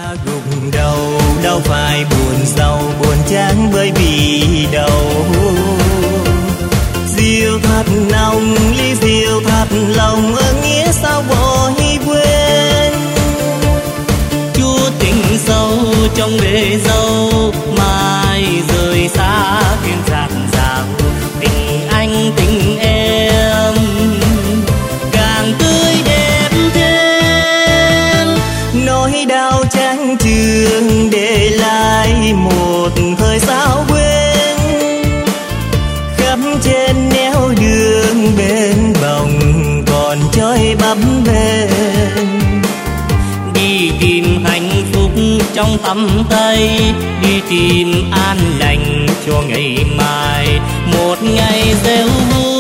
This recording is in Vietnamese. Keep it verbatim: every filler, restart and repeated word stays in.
gục đầu đâu phải buồn giàu, buồn chán bởi vì đâu diêu thật lòng, ly diêu thật lòng, ơn nghĩa sao vội quên. Chúa tình sâu trong bể dâu, mai rời xa thiên dạt dào. Tình anh tình em càng tươi đẹp thêm, nỗi đau chán chường để lại một thời sao quên. Khắp trên nẻo đường bên vòng còn trôi bấp bênh, đi tìm hạnh phúc trong tầm tay, đi tìm an lành cho ngày mai, một ngày gieo vui.